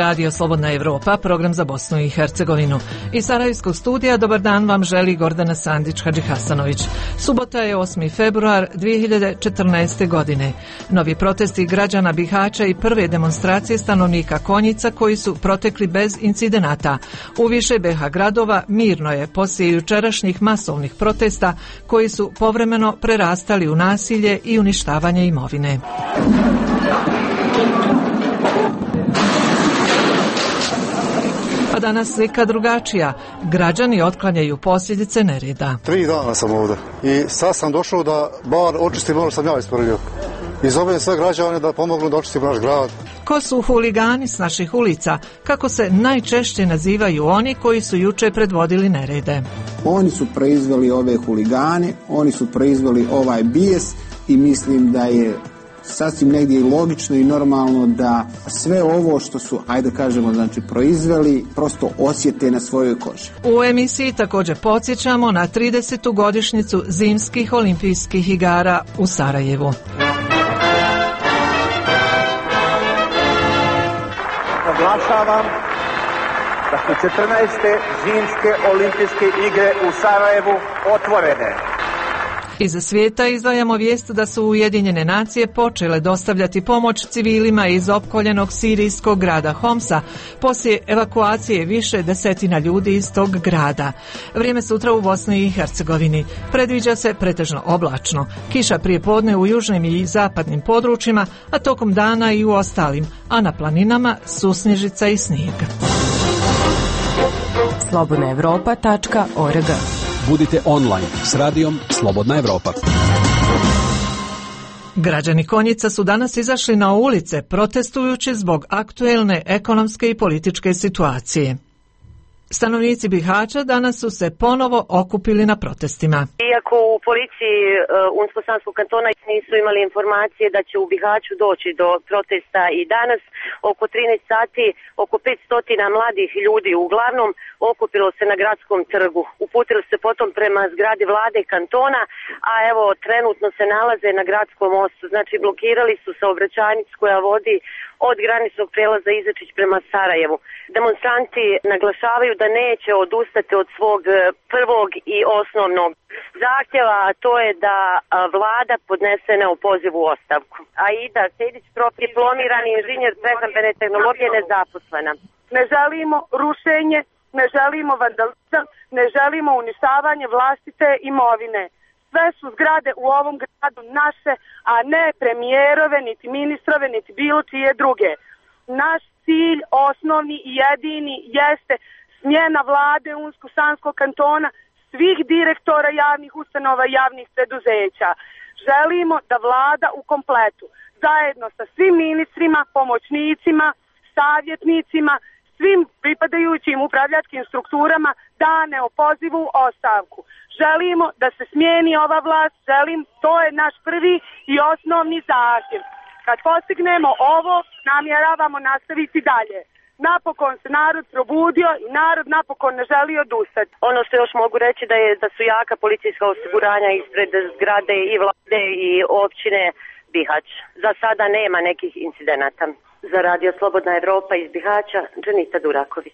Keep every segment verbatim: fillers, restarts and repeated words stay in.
Radio Slobodna Evropa, program za Bosnu i Hercegovinu. Iz Sarajevskog studija dobar dan vam želi Gordana Sandić-Hadžihasanović. Subota je osmi februar dvije hiljade četrnaeste. godine. Novi protesti građana Bihaća i prve demonstracije stanovnika Konjica koji su protekli bez incidenata. U više be ha gradova mirno je poslije jučerašnjih masovnih protesta koji su povremeno prerastali u nasilje i uništavanje imovine. A danas slika drugačija. Građani otklanjaju posljedice nereda. Tri dana sam ovdje i sad sam došao da bar očistim ono što sam ja isprljio. I zovem sve građane da pomognu da očistimo naš grad. Ko su huligani s naših ulica? Kako se najčešće nazivaju oni koji su juče predvodili nerede? Oni su proizveli ove huligane, oni su proizveli ovaj bijes i mislim da je sasvim negdje i logično i normalno da sve ovo što su, ajde kažemo, znači proizveli, prosto osjete na svojoj koži. U emisiji također podsjećamo na tridesetu godišnjicu zimskih olimpijskih igara u Sarajevu. Naglašavam da su četrnaeste zimske olimpijske igre u Sarajevu otvorene. Iz svijeta izdvajamo vijest da su Ujedinjene nacije počele dostavljati pomoć civilima iz opkoljenog sirijskog grada Homsa poslije evakuacije više desetina ljudi iz tog grada. Vrijeme sutra u Bosni i Hercegovini. Predviđa se pretežno oblačno. Kiša prije podne u južnim i zapadnim područjima, a tokom dana i u ostalim, a na planinama susnježica i snijeg. slobodna evropa tačka org. Budite online s radijom Slobodna Evropa. Građani Konjica su danas izašli na ulice protestujući zbog aktuelne ekonomske i političke situacije. Stanovnici Bihaća danas su se ponovo okupili na protestima. Iako u policiji uh, Unsko-Sanskog kantona nisu imali informacije da će u Bihaću doći do protesta i danas, oko trinaest sati, oko petsto mladih ljudi uglavnom okupilo se na gradskom trgu. Uputili se potom prema zgradi vlade kantona, a evo trenutno se nalaze na gradskom mostu. Znači blokirali su saobraćajnicu koja vodi od graničnog prijelaza Izačić prema Sarajevu. Demonstranti naglašavaju da neće odustati od svog prvog i osnovnog zahtjeva, a to je da vlada podnese neopozivu ostavku. Aida Sedić, diplomirani inženjer prehrambene tehnologije, nezaposlena. Ne želimo rušenje, ne želimo vandalizam, ne želimo uništavanje vlastite imovine. Sve su zgrade u ovom gradu naše, a ne premijerove, niti ministrove, niti bilo čije druge. Naš cilj, osnovni i jedini, jeste smjena vlade Unsko-Sanskog kantona, svih direktora javnih ustanova i javnih preduzeća. Želimo da vlada u kompletu, zajedno sa svim ministrima, pomoćnicima, savjetnicima, svim pripadajućim upravljačkim strukturama da neopozivu ostavku. Želimo da se smijeni ova vlast, želim, to je naš prvi i osnovni zahtjev. Kad postignemo ovo, namjeravamo nastaviti dalje. Napokon se narod probudio i narod napokon ne želi odustati. Ono što još mogu reći da je da su jaka policijska osiguranja ispred zgrade i vlade i općine Bihać. Za sada nema nekih incidenata. Za Radio Slobodna Evropa iz Bihaća, Dženita Duraković.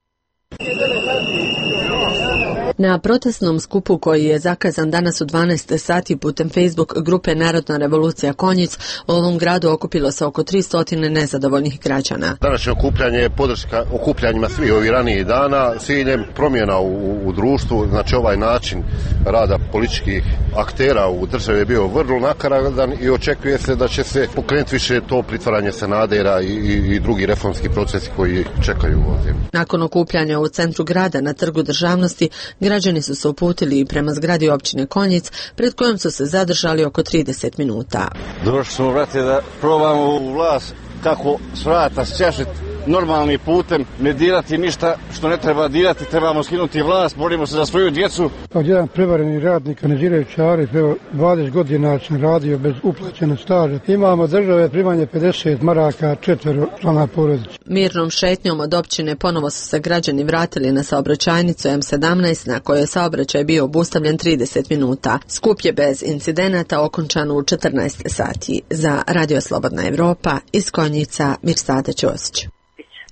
Na protestnom skupu koji je zakazan danas u dvanaest sati putem Facebook grupe Narodna revolucija Konjic, u ovom gradu okupilo se oko tristo nezadovoljnih građana. Današnje okupljanje je podrška okupljanjima svih ovih ranijih dana s ciljem promjena u, u društvu. Znači ovaj način rada političkih aktera u državi je bio vrlo nakaradan i očekuje se da će se pokrenuti više to pritvaranje senadera i, i, i drugi reformski procesi koji čekaju ovdje. Nakon okupljanja u centru grada na Trgu državnosti, građani su se uputili prema zgradi općine Konjic, pred kojom su se zadržali oko trideset minuta. Došli smo, brate, da probamo u vlast kako svrata sčešiti normalnim putem, ne dirati ništa što ne treba dirati, trebamo skinuti vlast, borimo se za svoju djecu. Od jedan prevareni radnik, ne žirajući Arif, evo dvadeset godina sam radio bez uplaćenog staža. Imamo države primanje pedeset maraka, četvero člana porodice. Mirnom šetnjom od općine ponovo su se građani vratili na saobraćajnicu M sedamnaest, na kojoj je saobraćaj bio obustavljen trideset minuta. Skup je bez incidenata okončan u četrnaest sati. Za Radio Slobodna Evropa iz Konjica, Mirsada Ćosić.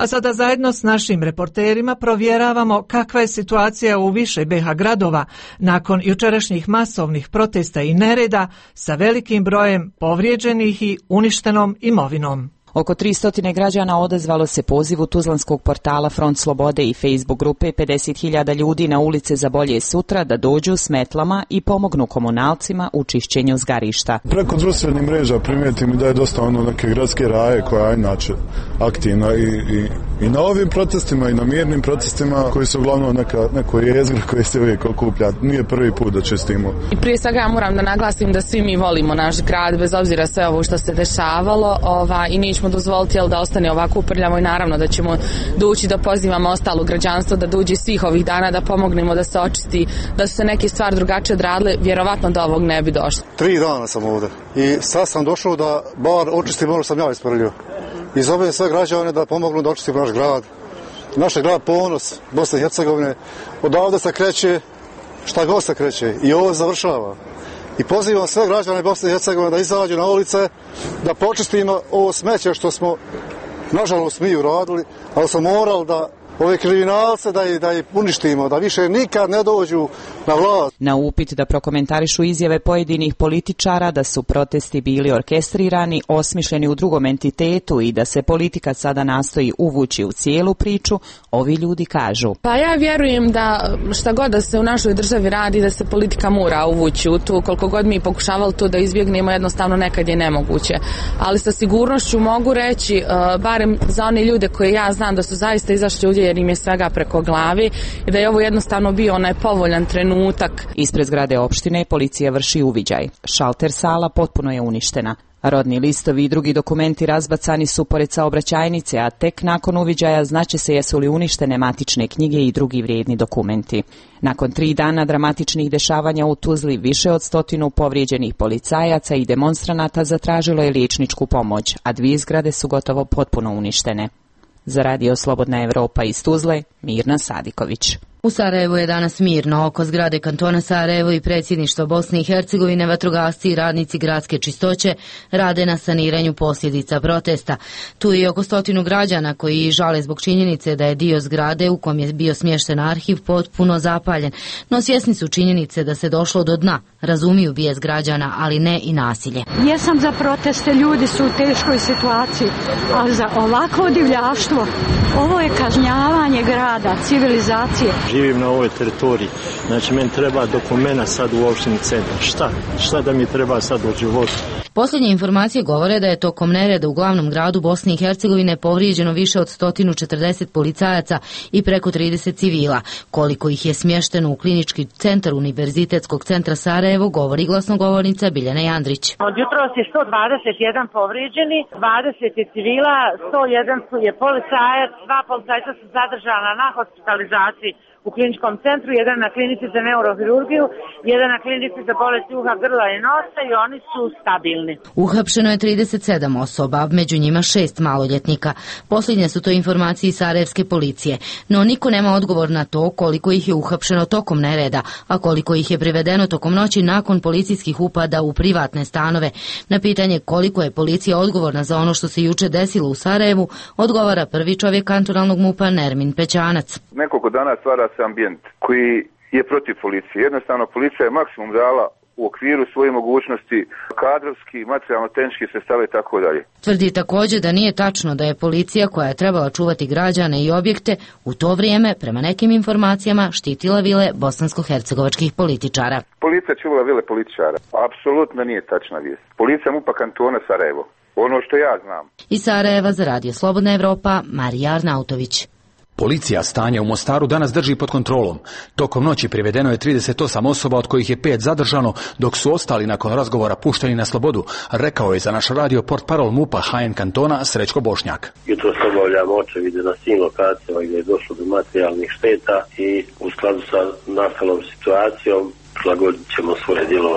A sada zajedno s našim reporterima provjeravamo kakva je situacija u više be ha gradova nakon jučerašnjih masovnih protesta i nereda sa velikim brojem povrijeđenih i uništenom imovinom. Oko tristo građana odazvalo se pozivu tuzlanskog portala Front Slobode i Facebook grupe pedeset hiljada ljudi na ulice za bolje sutra da dođu s metlama i pomognu komunalcima u čišćenju zgarišta. Preko društvenih mreža primijetim da je dosta ono neke gradske raje koja je inače aktivna i, i, i na ovim protestima i na mirnim protestima koji su uglavnom neka, neko jezgro koje se uvijek okuplja. Nije prvi put da čistimo. I prije svega ja moram da naglasim da svi mi volimo naš grad bez obzira sve ovo što se dešavalo ova, i nećemo dozvoliti jel, da ostane ovako uprljavo i naravno da ćemo doći da pozivamo ostalo građanstvo da dođe svih ovih dana da pomognemo da se očisti, da su se neke stvari drugačije odradile, vjerovatno da ovog ne bi došlo. Tri dana sam ovdje i sad sam došao da bar očistim ono što sam ja isprljio. I zovem sve građane da pomognu da očistimo naš grad. Naš je grad ponos Bosne i Hercegovine. Odavde se kreće šta god se kreće i ovo završava. I pozivam sve građane Bosne i Hercegovine da izađu na ulice, da počistimo ovo smeće što smo, nažalost, mi uradili, ali smo morali da ove kriminalce da ih, da ih uništimo, da više nikad ne dođu na vlast. Na upit da prokomentarišu izjave pojedinih političara da su protesti bili orkestrirani, osmišljeni u drugom entitetu i da se politika sada nastoji uvući u cijelu priču, ovi ljudi kažu. Pa ja vjerujem da šta god da se u našoj državi radi, da se politika mora uvući u to, koliko god mi pokušavali to da izbjegnemo, jednostavno nekad je nemoguće. Ali sa sigurnošću mogu reći, uh, barem za one ljude koje ja znam da su zaista izašli ovdje jer im je svega preko glavi i da je ovo jednostavno bio onaj povoljan trenutak. Ispred zgrade opštine policija vrši uviđaj. Šalter sala potpuno je uništena. Rodni listovi i drugi dokumenti razbacani su pored saobraćajnice, a tek nakon uviđaja znaće se jesu li uništene matične knjige i drugi vrijedni dokumenti. Nakon tri dana dramatičnih dešavanja u Tuzli više od stotinu povrijeđenih policajaca i demonstranata zatražilo je liječničku pomoć, a dvije zgrade su gotovo potpuno uništene. Za radio Slobodna Evropa iz Tuzle, Mirna Sadiković. U Sarajevu je danas mirno. Oko zgrade kantona Sarajevo i predsjedništva Bosne i Hercegovine vatrogasci i radnici gradske čistoće rade na saniranju posljedica protesta. Tu je oko stotinu građana koji žale zbog činjenice da je dio zgrade u kom je bio smješten arhiv potpuno zapaljen. No svjesni su činjenice da se došlo do dna. Razumiju bijes građana, ali ne i nasilje. Jesam za proteste, ljudi su u teškoj situaciji, ali za ovako divljaštvo, ovo je kažnjavanje grada, civilizacije. Živim na ovoj teritoriji, znači meni treba dokumenta sad u opštini centar. Šta? Šta da mi treba sad u životu? Posljednje informacije govore da je tokom nereda u glavnom gradu Bosne i Hercegovine povrijeđeno više od sto četrdeset policajaca i preko trideset civila. Koliko ih je smješteno u klinički centar Univerzitetskog centra Sarajevo govori glasnogovornica Biljana Jandrić. Od jutros je sto dvadeset jedan povrijeđeni, dvadeset je civila, sto jedan je policajac, dva policajca su zadržana na hospitalizaciji u kliničkom centru, jedan na klinici za neurohirurgiju, jedan na klinici za bolesti uha, grla i nosa i oni su stabilni. Uhapšeno je trideset sedam osoba, među njima šest maloljetnika. Posljednje su to informacije iz sarajevske policije, no niko nema odgovor na to koliko ih je uhapšeno tokom nereda, a koliko ih je privedeno tokom noći nakon policijskih upada u privatne stanove. Na pitanje koliko je policija odgovorna za ono što se juče desilo u Sarajevu, odgovara prvi čovjek kantonalnog mupa Nermin Pećanac. Nekoliko dana stvara se ambijent koji je protiv policije. Jednostavno policija je maksimum dala u okviru svoje mogućnosti, kadrovski, materijalno-tehnički sredstava i tako dalje. Tvrdi također da nije tačno da je policija koja je trebala čuvati građane i objekte u to vrijeme, prema nekim informacijama, štitila vile bosansko-hercegovačkih političara. Policija čuvala vile političara. Apsolutno nije tačna vijest. Policija mupa kantona Sarajevo. Ono što ja znam. Iz Sarajeva za radio Slobodna Evropa, Marija Arnautović. Policija stanje u Mostaru danas drži pod kontrolom. Tokom noći privedeno je trideset osam osoba, od kojih je pet zadržano, dok su ostali nakon razgovora pušteni na slobodu, rekao je za naš radio portparol MUP-a H N kantona Srećko Bošnjak. Jutros obavljamo očevide na svim lokacijama gdje je došlo do materijalnih šteta i u skladu sa nastalom situacijom prilagodit ćemo svoje djelovanje.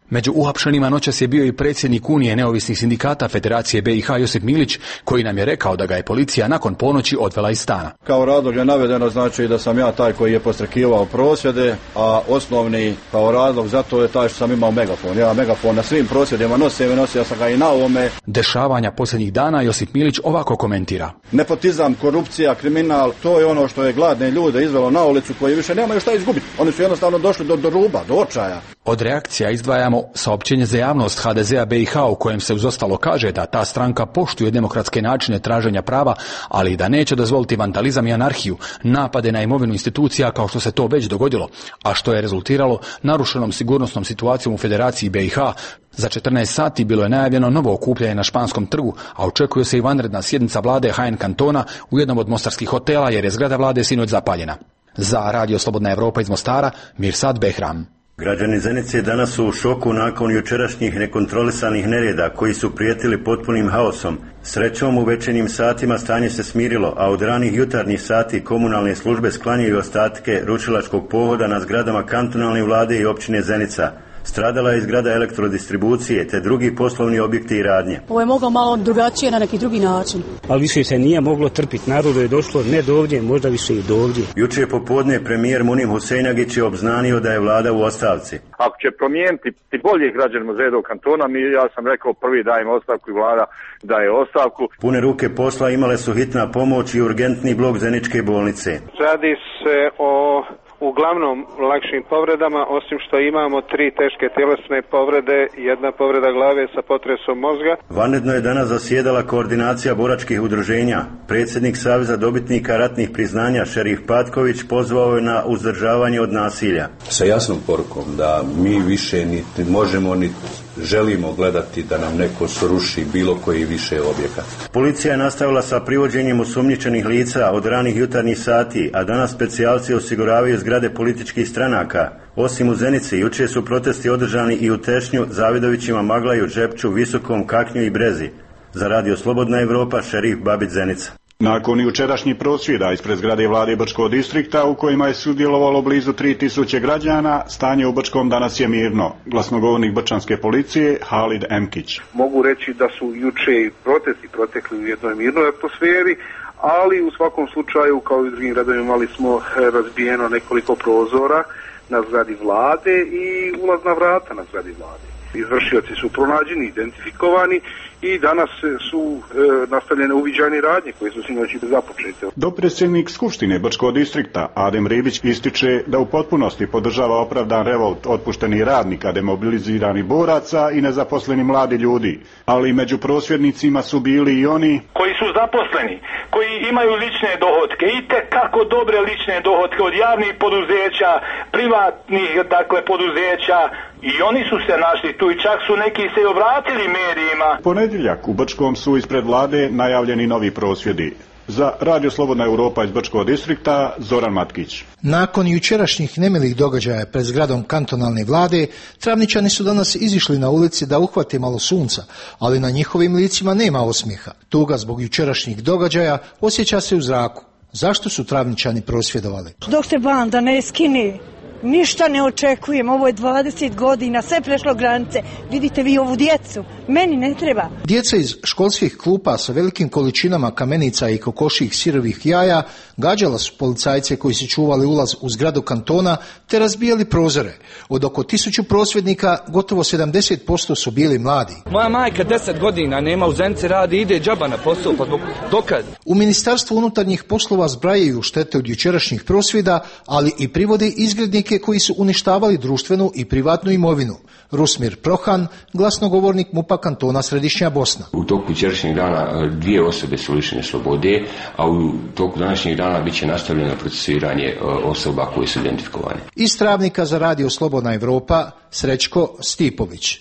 Među uhapšenima noćas je bio i predsjednik Unije neovisnih sindikata Federacije B i H Josip Milić, koji nam je rekao da ga je policija nakon ponoći odvela iz stana. Kao razlog je navedeno znači da sam ja taj koji je postrekivao prosvjede, a osnovni kao razlog za to je taj što sam imao megafon. Ja megafon na svim prosvjedima nosim, nosio sam ga i na ovome. Dešavanja posljednjih dana Josip Milić ovako komentira. Nepotizam, korupcija, kriminal, to je ono što je gladne ljude izvelo na ulicu koji više nemaju šta izgubiti. Oni su jednostavno došli do, do ruba, do očaja. Od reakcija izdvajamo saopćenje za javnost H D Z-a B i H u kojem se uz ostalo kaže da ta stranka poštuje demokratske načine traženja prava, ali i da neće dozvoliti vandalizam i anarhiju, napade na imovinu institucija kao što se to već dogodilo, a što je rezultiralo narušenom sigurnosnom situacijom u Federaciji B i H. Za četrnaest sati bilo je najavljeno novo okupljanje na Španskom trgu, a očekuje se i vanredna sjednica vlade H N kantona u jednom od mostarskih hotela jer je zgrada vlade sinoć zapaljena. Za Radio Slobodna Evropa iz Mostara, Mirsad Behram. Građani Zenice danas su u šoku nakon jučerašnjih nekontrolisanih nereda koji su prijetili potpunim haosom. Srećom u večernjim satima stanje se smirilo, a od ranih jutarnjih sati komunalne službe sklanjaju ostatke rušilačkog pohoda na zgradama kantonalne vlade i općine Zenica. Stradala je zgrada elektrodistribucije te drugi poslovni objekti i radnje. Ovo je moglo malo drugačije na neki drugi način. Ali više se nije moglo trpiti. Narodu je došlo ne do ovdje, možda više i do ovdje. Juče popodne premijer Munim Husejnagić je obznanio da je vlada u ostavci. Ako će promijeniti bolje građanima Zedog kantona, mi, ja sam rekao prvi dajem ostavku i vlada daje ostavku. Pune ruke posla imale su hitna pomoć i urgentni blok Zeničke bolnice. Radi se o uglavnom lakšim povredama, osim što imamo tri teške tjelesne povrede, jedna povreda glave sa potresom mozga. Vanredno je danas zasjedala koordinacija boračkih udruženja. Predsjednik Saveza dobitnika ratnih priznanja Šerif Patković pozvao je na uzdržavanje od nasilja. Sa jasnom porukom da mi više niti možemo niti želimo gledati da nam neko sruši bilo koji više objekat. Policija je nastavila sa privođenjem osumnjičenih lica od ranih jutarnjih sati, a danas specijalci osiguravaju zgrade političkih stranaka. Osim u Zenici, juče su protesti održani i u Tešnju, Zavidovićima, Maglaju, Žepču, Visokom, Kaknju i Brezi. Za Radio Slobodna Evropa, Šerif Babić, Zenica. Nakon jučerašnjih prosvjeda ispred zgrade vlade Brčkog distrikta u kojima je sudjelovalo blizu tri tisuće građana, stanje u Brčkom danas je mirno. Glasnogovornik brčanske policije Halid Emkić. Mogu reći da su juče protesti protekli u jednoj mirnoj atmosferi, ali u svakom slučaju, kao i u drugim gradovima, imali smo razbijeno nekoliko prozora na zgradi vlade i ulazna vrata na zgradi vlade. Izvršioci su pronađeni, identifikovani i danas su e, nastavljene uviđajne radnje koje su sinoć započete. Dopredsjednik Skupštine Brčkog distrikta Adem Ribić ističe da u potpunosti podržava opravdan revolt otpuštenih radnika, demobiliziranih boraca i nezaposleni mladi ljudi, ali među prosvjednicima su bili i oni koji su zaposleni, koji imaju lične dohotke i te kako dobre lične dohotke od javnih poduzeća, privatnih dakle poduzeća, i oni su se našli tu i čak su neki se obratili medijima. Ponedjeljak u Brčkom su ispred vlade najavljeni novi prosvjedi. Za Radio Slobodna Europa iz Brčkog distrikta, Zoran Matkić. Nakon jučerašnjih nemilih događaja pred zgradom kantonalne vlade, Travničani su danas izišli na ulici da uhvate malo sunca, ali na njihovim licima nema osmijeha. Tuga zbog jučerašnjih događaja osjeća se u zraku. Zašto su Travničani prosvjedovali? Dok se banda ne skine, ništa ne očekujem, ovo je dvadeset godina, sve prešlo granice. Vidite vi ovu djecu, meni ne treba. Djeca iz školskih klupa sa velikim količinama kamenica i kokoših sirovih jaja gađala su policajce koji su čuvali ulaz u zgradu kantona te razbijali prozore. Od oko tisuću prosvjednika gotovo sedamdeset posto su bili mladi. Moja majka deset godina nema u Zenici, radi, ide džaba na posao, pa dokad? U Ministarstvu unutarnjih poslova zbrajaju štete od jučerašnjih prosvjeda, ali i privode izgrednike koji su uništavali društvenu i privatnu imovinu. Rusmir Prohan, glasnogovornik MUP-a kantona Središnja Bosna. U toku jučerašnjeg dana dvije osobe su lišene slobode, a u toku današnjeg dana bit će nastavljeno procesuiranje osoba koje su identifikovane. Iz Travnika za Radio Slobodna Evropa, Srećko Stipović.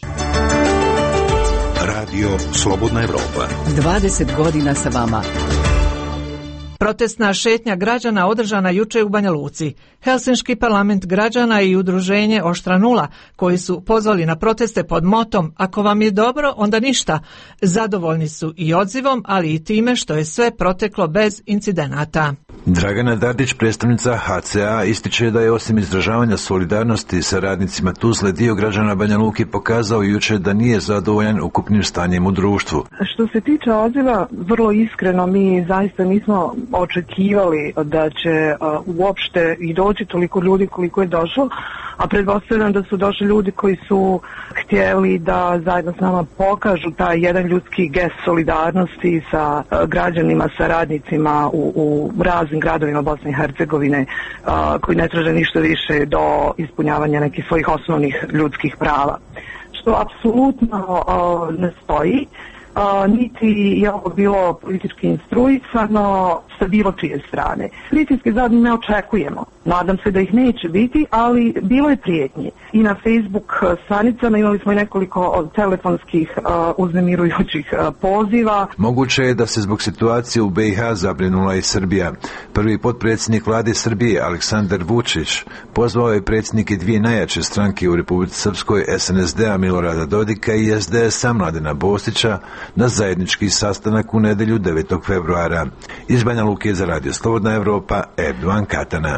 Radio Slobodna Evropa. dvadeset godina sa vama. Protestna šetnja građana održana juče u Banja Luci. Helsinški parlament građana i udruženje Oštra nula, koji su pozvali na proteste pod motom "Ako vam je dobro, onda ništa", zadovoljni su i odzivom, ali i time što je sve proteklo bez incidenata. Dragana Dardić, predstavnica H C A, ističe da je osim izražavanja solidarnosti sa radnicima Tuzle, dio građana Banja Luke pokazao jučer da nije zadovoljan ukupnim stanjem u društvu. Što se tiče odziva, vrlo iskreno, mi zaista nismo očekivali da će uh, uopšte i doći toliko ljudi koliko je došlo, a pretpostavljam da su došli ljudi koji su htjeli da zajedno s nama pokažu taj jedan ljudski gest solidarnosti sa uh, građanima, sa radnicima u, u raznim gradovima Bosne i Hercegovine uh, koji ne traže ništa više do ispunjavanja nekih svojih osnovnih ljudskih prava. Što apsolutno uh, ne stoji. Uh, niti je ovo bilo politički instruisano sa bilo čije strane. Pritiske zadnje ne očekujemo. Nadam se da ih neće biti, ali bilo je prijetnji. I na Facebook stranicama imali smo i nekoliko telefonskih uh, uznemirujućih uh, poziva. Moguće je da se zbog situacije u B i H zabrinula i Srbija. Prvi potpredsjednik vlade Srbije, Aleksandar Vučić, pozvao je predsjednike dvije najjače stranke u Republici Srpskoj, S N S D-a Milorada Dodika i S D S-a Mladena Bostića, na zajednički sastanak u nedelju devetog februara. Iz Banja Luke za Radio Slobodna Evropa, Erdovan Katana.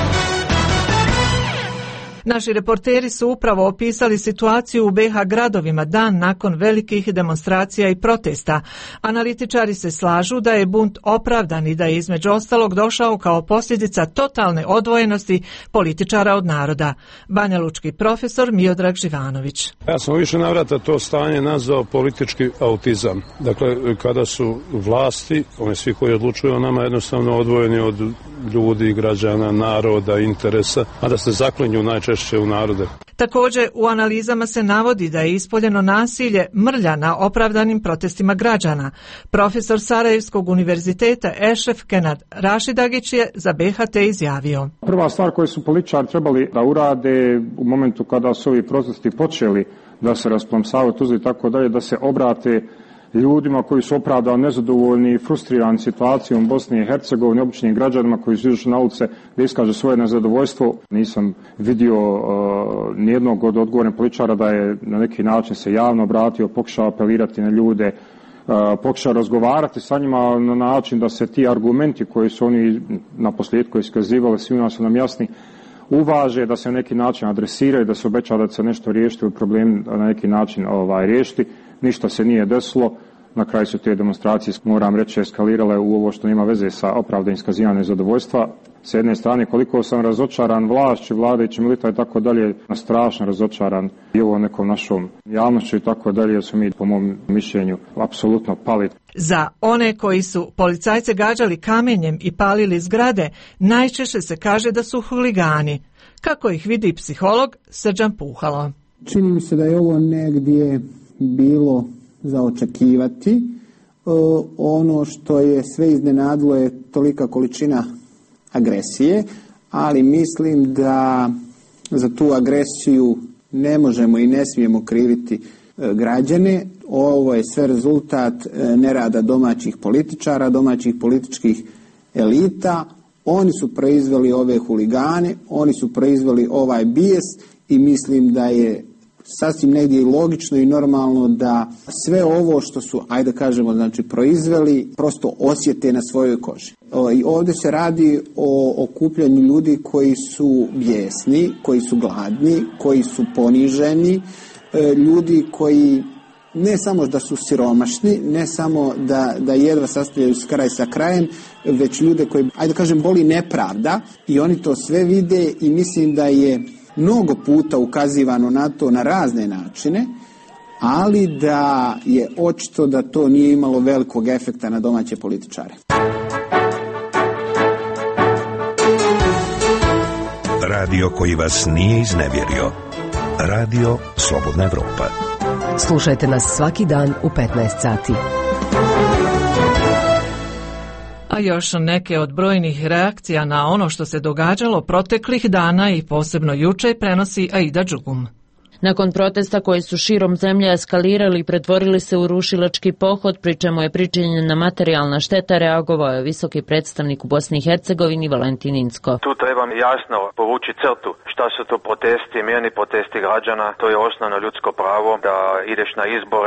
Naši reporteri su upravo opisali situaciju u B i H gradovima dan nakon velikih demonstracija i protesta. Analitičari se slažu da je bunt opravdan i da je između ostalog došao kao posljedica totalne odvojenosti političara od naroda. Banjalučki profesor Miodrag Živanović. Ja sam više navrata to stanje nazvao politički autizam. Dakle, kada su vlasti, oni svi koji odlučuju o nama, jednostavno odvojeni od ljudi, građana, naroda, interesa, a da se zaklinju najčešće u narode. Također, u analizama se navodi da je ispoljeno nasilje mrlja na opravdanim protestima građana. Profesor Sarajevskog univerziteta Ešref Kenad Rašidagić je za B H T izjavio. Prva stvar koju su političari trebali da urade u momentu kada su ovi protesti počeli da se rasplamsavaju Tuzli i tako dalje, da se obrate ljudima koji su opravdano nezadovoljni i frustrirani situacijom u Bosni i Hercegovini, običnim građanima koji su izašli na ulice da iskaže svoje nezadovoljstvo. Nisam vidio uh, nijednog od odgovornih političara da je na neki način se javno obratio, pokušao apelirati na ljude, uh, pokušao razgovarati sa njima na način da se ti argumenti koji su oni na posljedku iskazivali, svima su nam jasni, uvaže, da se na neki način adresiraju, da se obeća da će se nešto riješiti, problem na neki način ovaj, riješiti. Ništa se nije desilo. Na kraju su te demonstracije, moram reći, eskalirale u ovo što nema veze sa opravdanim iskazivanjem nezadovoljstva. S jedne strane, koliko sam razočaran vlašću, vladajućim elita i tako dalje, strašno razočaran i ovo nekom našom javnošću i tako dalje, su mi, po mom mišljenju, apsolutno pali. Za one koji su policajce gađali kamenjem i palili zgrade, najčešće se kaže da su huligani. Kako ih vidi psiholog Srđan Puhalo. Čini mi se da je ovo negdje bilo za očekivati. E, ono što je sve iznenadilo je tolika količina agresije, ali mislim da za tu agresiju ne možemo i ne smijemo kriviti e, građane. Ovo je sve rezultat e, nerada domaćih političara, domaćih političkih elita. Oni su proizveli ove huligane, oni su proizveli ovaj bijes i mislim da je sasvim negdje i logično i normalno da sve ovo što su, ajde kažemo, znači proizveli, prosto osjete na svojoj koži. O, i ovdje se radi o okupljanju ljudi koji su bijesni, koji su gladni, koji su poniženi, e, ljudi koji ne samo da su siromašni, ne samo da, da jedva sastavljaju kraj sa krajem, već ljude koji, ajde kažem, boli nepravda i oni to sve vide i mislim da je mnogo puta ukazivano na to na razne načine, ali da je očito da to nije imalo velikog efekta na domaće političare. Radio koji vas nije iznevjerio. Radio Slobodna Evropa. Slušajte nas svaki dan u petnaest sati. A još neke od brojnih reakcija na ono što se događalo proteklih dana i posebno juče prenosi Aida Đugum. Nakon protesta koji su širom zemlje eskalirali i pretvorili se u rušilački pohod, pri čemu je pričinjena materijalna šteta, reagovao je visoki predstavnik u Bosni i Hercegovini Valentin Incko. Tu trebam jasno povući crtu. Šta su to protesti, mirni protesti građana? To je osnovno ljudsko pravo da ideš na izbore,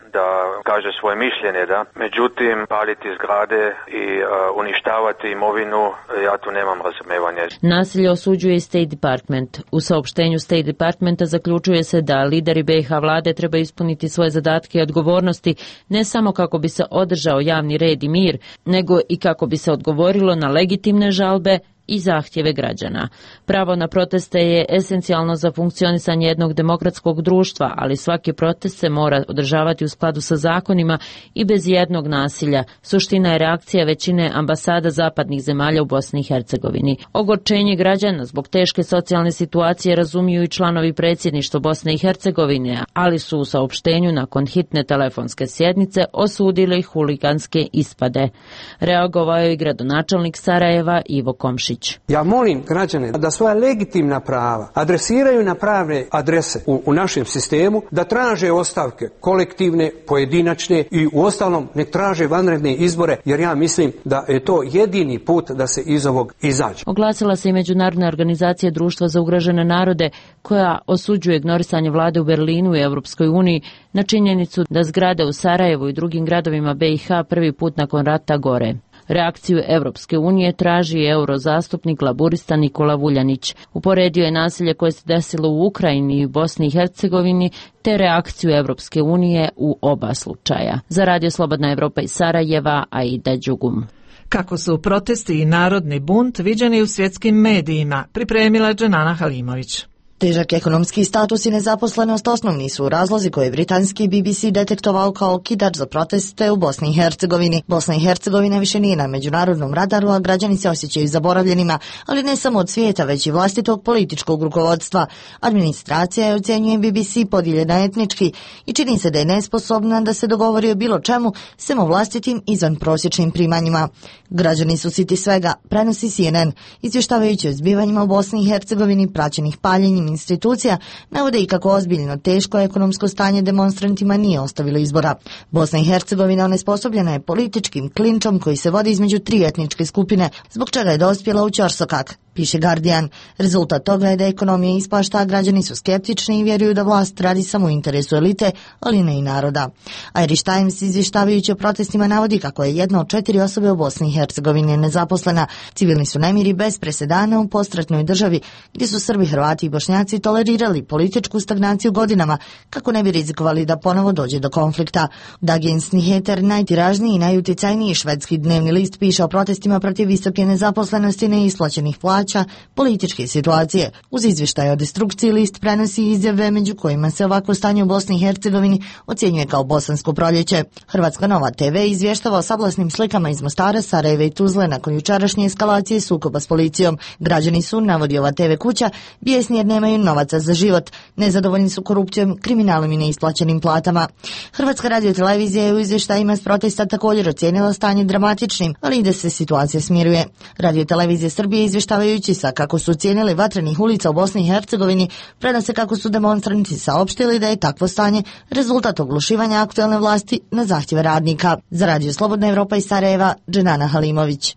da kaže svoje mišljenje, da. Međutim, paliti zgrade i uh, uništavati imovinu, ja tu nemam razumevanja. Nasilje osuđuje i State Department. U saopštenju State Departmenta zaključuje se da lideri B i H vlade treba ispuniti svoje zadatke i odgovornosti ne samo kako bi se održao javni red i mir, nego i kako bi se odgovorilo na legitimne žalbe i zahtjeve građana. Pravo na proteste je esencijalno za funkcionisanje jednog demokratskog društva, ali svaki protest se mora održavati u skladu sa zakonima i bez jednog nasilja. Suština je reakcija većine ambasada zapadnih zemalja u Bosni i Hercegovini. Ogorčenje građana zbog teške socijalne situacije razumiju i članovi predsjedništva Bosne i Hercegovine, ali su u saopštenju nakon hitne telefonske sjednice osudili huliganske ispade. Reagovao je i gradonačelnik Sarajeva Ivo Komšić. Ja molim građane da svoja legitimna prava adresiraju na pravne adrese u, u našem sistemu, da traže ostavke kolektivne, pojedinačne i u ostalom ne traže vanredne izbore, jer ja mislim da je to jedini put da se iz ovog izađe. Oglasila se i Međunarodna organizacija Društva za ugrožene narode, koja osuđuje ignorisanje vlade u Berlinu i Europskoj uniji na činjenicu da zgrade u Sarajevu i drugim gradovima B i H prvi put nakon rata gore. Reakciju Evropske unije traži i eurozastupnik laburista Nikola Vuljanić. Uporedio je nasilje koje se desilo u Ukrajini i Bosni i Hercegovini te reakciju Evropske unije u oba slučaja. Za Radio Slobodna Evropa iz Sarajeva, Aida Đugum. Kako su protesti i narodni bunt viđeni u svjetskim medijima, pripremila Dženana Halimović. Težak ekonomski status i nezaposlenost osnovni su razlozi koje je britanski B B C detektovao kao okidač za proteste u Bosni i Hercegovini. Bosna i Hercegovina više nije na međunarodnom radaru, a građani se osjećaju zaboravljenima, ali ne samo od svijeta, već i vlastitog političkog rukovodstva. Administracija je, ocjenjuje B B C, podijeljena etnički i čini se da je nesposobna da se dogovori o bilo čemu, sem o vlastitim izvanprosječnim primanjima. Građani su siti svega, prenosi C N N, izvještavajući o zbivanjima u Bosni i Hercegovini praćenih paljenjem institucija, navode i kako ozbiljno teško ekonomsko stanje demonstrantima nije ostavilo izbora. Bosna i Hercegovina onesposobljena je političkim klinčom koji se vodi između tri etničke skupine, zbog čega je dospjela u ćorsokak, piše Guardian. Rezultat toga je da ekonomija ispašta, a građani su skeptični i vjeruju da vlast radi samo u interesu elite, ali ne i naroda. Irish Times, izvještavajući o protestima, navodi kako je jedna od četiri osobe u Bosni i Hercegovini nezaposlena. Civilni su nemiri bez presedana u postratnoj državi, gdje su Srbi, Hrvati i Bošnjaci tolerirali političku stagnaciju godinama, kako ne bi rizikovali da ponovo dođe do konflikta. Dagens Nyheter, najtiražniji i najuticajniji švedski dnevni list, piše o protestima protiv visoke nezaposlenosti, neisplaćenih plaća, političke situacije. Uz izvještaj o destrukciji list prenosi izjave među kojima se ovako stanje u Bosni i Hercegovini ocjenjuje kao bosansko proljeće. Hrvatska Nova T V izvještava o sablasnim slikama iz Mostara, Sarajeva i Tuzle nakon jučerašnje eskalacije sukoba s policijom. Građani su, navodi ova T V kuća, bijesni jer nemaju novaca za život, nezadovoljni su korupcijom, kriminalom i neisplaćenim platama. Hrvatska radiotelevizija je u izvještajima s protesta također ocijenila stanje dramatičnim, ali i da se situacija smiruje. Radiotelevizija Srbije, izvještavajući sa kako su ocijenili vatrenih ulica u Bosni i Hercegovini, prenose kako su demonstranti saopštili da je takvo stanje rezultat oglušivanja aktuelne vlasti na zahtjeve radnika. Za Radio Slobodna Evropa iz Sarajeva, Dženana Halimović.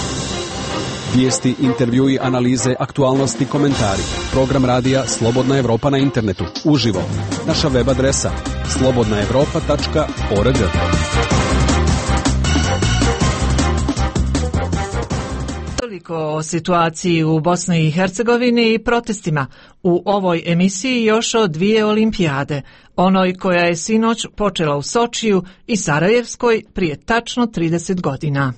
Vijesti, intervjui, analize, aktualnosti, komentari. Program radija Slobodna Evropa na internetu, uživo. Naša web adresa slobodna evropa tačka org. Toliko o situaciji u Bosni i Hercegovini i protestima. U ovoj emisiji još o dvije olimpijade. Onoj koja je sinoć počela u Sočiju i Sarajevskoj prije tačno trideset godina.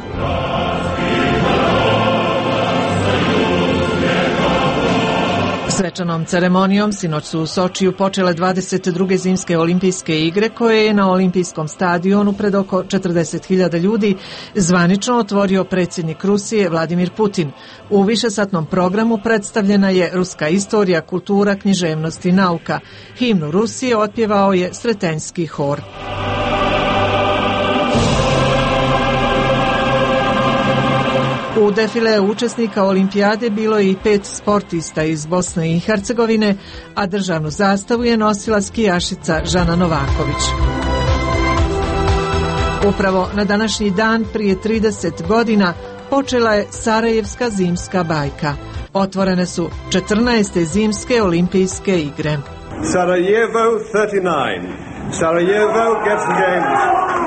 Svečanom ceremonijom sinoć su u Sočiju počele dvadeset druge zimske olimpijske igre koje je na olimpijskom stadionu pred oko četrdeset hiljada ljudi zvanično otvorio predsjednik Rusije Vladimir Putin. U višesatnom programu predstavljena je ruska istorija, kultura, književnost i nauka. Himnu Rusije otpjevao je Sretenjski hor. U defile učesnika olimpijade bilo je i pet sportista iz Bosne i Hercegovine, a državnu zastavu je nosila skijašica Žana Novaković. Upravo na današnji dan prije trideset godina počela je Sarajevska zimska bajka. Otvorene su četrnaeste zimske olimpijske igre. Sarajevo thirty-nine. Sarajevo gets the games.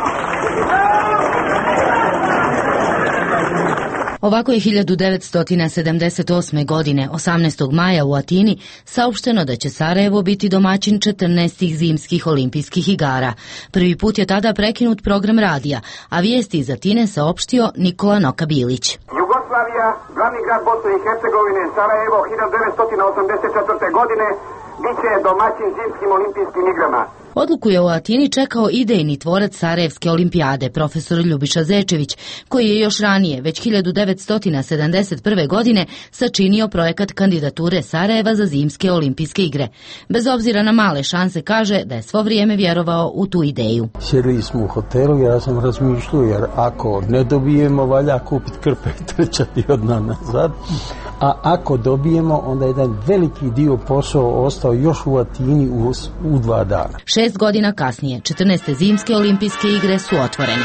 Ovako je hiljadu devetsto sedamdeset osme. godine, osamnaestog maja u Atini, saopšteno da će Sarajevo biti domaćin četrnaestih zimskih olimpijskih igara. Prvi put je tada prekinut program radija, a vijesti iz Atine saopštio Nikola Noka Bilić. Jugoslavija, glavni grad Bosne i Hercegovine, Sarajevo, hiljadu devetsto osamdeset četvrte. godine, bit će domaćin zimskim olimpijskim igrama. Odluku je u Atini čekao idejni tvorac Sarajevske olimpijade, profesor Ljubiša Zečević, koji je još ranije, već hiljadu devetsto sedamdeset prve. godine, sačinio projekat kandidature Sarajeva za zimske olimpijske igre. Bez obzira na male šanse, kaže da je svo vrijeme vjerovao u tu ideju. Sjedili smo u hotelu, ja sam razmišljao, jer ako ne dobijemo, valja kupiti krpe i trčati odmah nazad. A ako dobijemo, onda jedan veliki dio posao ostao još u Atini u, u dva dana. Šest godina kasnije, četrnaeste zimske olimpijske igre su otvorene.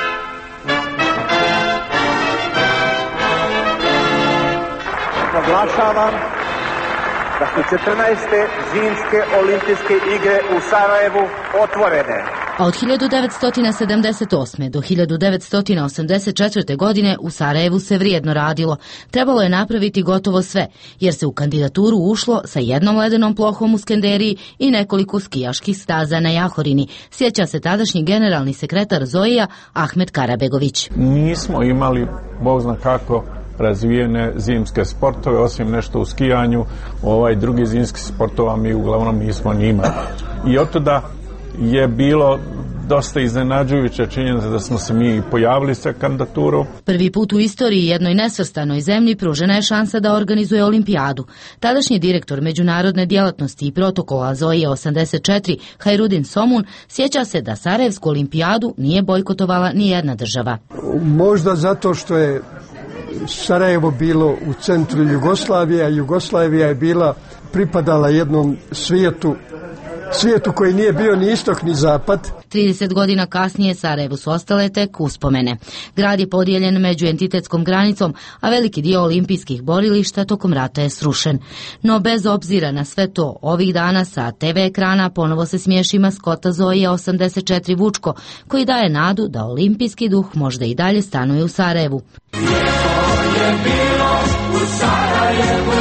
Proglašavam da su četrnaeste zimske olimpijske igre u Sarajevu otvorene. A od hiljadu devetsto sedamdeset osme. do hiljadu devetsto osamdeset četvrte. godine u Sarajevu se vrijedno radilo. Trebalo je napraviti gotovo sve, jer se u kandidaturu ušlo sa jednom ledenom plohom u Skenderiji i nekoliko skijaških staza na Jahorini, sjeća se tadašnji generalni sekretar Zojija Ahmet Karabegović. Nismo imali, Bog zna kako, razvijene zimske sportove, osim nešto u skijanju, ovaj drugi zimski sportova mi uglavnom nismo ni imali. I od tada je bilo dosta iznenađujuća činjenica da smo se mi pojavili sa kandidaturom. Prvi put u istoriji jednoj nesvrstanoj zemlji pružena je šansa da organizuje olimpijadu. Tadašnji direktor međunarodne djelatnosti i protokola Zojije osamdeset četiri, Hajrudin Somun, sjeća se da Sarajevsku olimpijadu nije bojkotovala ni jedna država. Možda zato što je Sarajevo bilo u centru Jugoslavije, a Jugoslavija je bila, pripadala jednom svijetu, svijetu koji nije bio ni istok ni zapad. trideset godina kasnije Sarajevu su ostale tek uspomene. Grad je podijeljen među entitetskom granicom, a veliki dio olimpijskih borilišta tokom rata je srušen. No bez obzira na sve to, ovih dana sa te ve ekrana ponovo se smiješi maskota Zojije osamdeset četiri Vučko, koji daje nadu da olimpijski duh možda i dalje stanuje u Sarajevu. Je bilo u Sarajevu,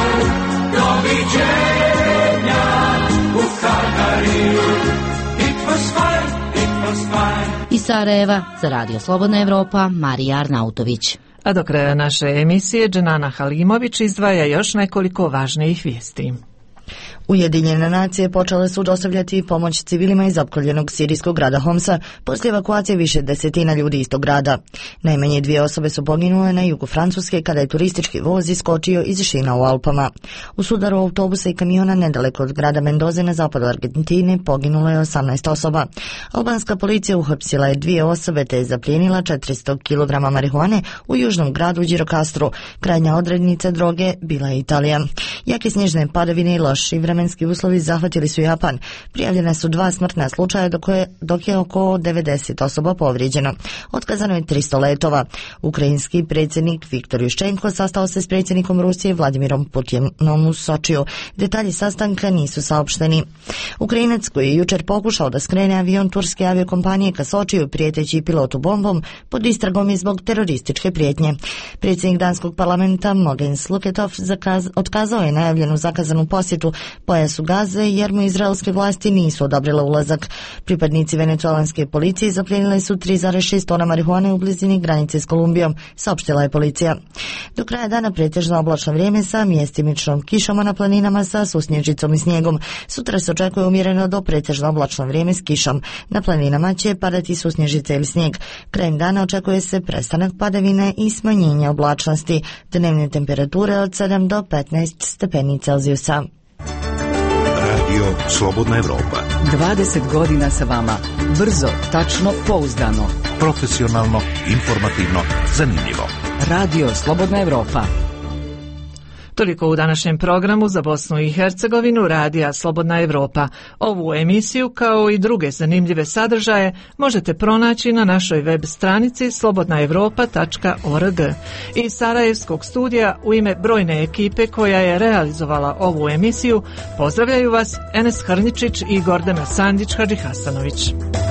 doviđenja u Kalgariju. It was fine, it was fine. Iz Sarajeva za Radio Slobodna Evropa, Marija Arnautović. A do kraja naše emisije Dženana Halimović izdvaja još nekoliko važnijih vijesti. Ujedinjene nacije počele su dostavljati pomoć civilima iz opkoljenog sirijskog grada Homsa poslije evakuacije više desetina ljudi iz tog grada. Najmanje dvije osobe su poginule na jugu Francuske kada je turistički voz iskočio iz šina u Alpama. U sudaru autobusa i kamiona nedaleko od grada Mendoze na zapadu Argentine poginulo je osamnaest osoba. Albanska policija uhapsila je dvije osobe te je zaplijenila četiristo kilograma marihuane u južnom gradu Girokastru. Krajnja odrednica droge bila je Italija. Jake snježne padavine i loši vremenski uslovi zahvatili su Japan. Prijavljena su dva smrtna slučaja dok je, dok je oko devedeset osoba povrijeđeno. Otkazano je tristo letova. Ukrajinski predsjednik Viktor Juščenko sastao se s predsjednikom Rusije Vladimirom Putinom u Sočiju. Detalji sastanka nisu saopšteni. Ukrajinac koji je jučer pokušao da skrene avion turske aviokompanije ka Sočiju prijeteći pilotu bombom pod istragom je zbog terorističke prijetnje. Predsjednik danskog parlamenta Mogens Luketov zakaz, otkazao je najavljenu zakazanu posjetu pojasu Gaze jer mu izraelske vlasti nisu odobrile ulazak. Pripadnici venecuelanske policije zaplijenili su tri zarez šest tona marihuane u blizini granice s Kolumbijom, saopštila je policija. Do kraja dana pretežno oblačno vrijeme sa mjestimičnom kišom na planinama sa susnježicom i snijegom. Sutra se očekuje umjereno do pretežno oblačno vrijeme s kišom. Na planinama će padati susnježice ili snijeg. Krajem dana očekuje se prestanak padavine i smanjenje oblačnosti. Dnevne temperature od sedam do petnaest stepeni Celzijusa. Radio Slobodna Evropa. dvadeset godina sa vama. Brzo, tačno, pouzdano. Profesionalno, informativno, zanimljivo. Radio Slobodna Evropa. Toliko u današnjem programu za Bosnu i Hercegovinu Radija Slobodna Evropa. Ovu emisiju kao i druge zanimljive sadržaje možete pronaći na našoj web stranici slobodna evropa tačka org. Iz Sarajevskog studija u ime brojne ekipe koja je realizovala ovu emisiju pozdravljaju vas Enes Hrničić i Gordana Sandić Hadžihasanović.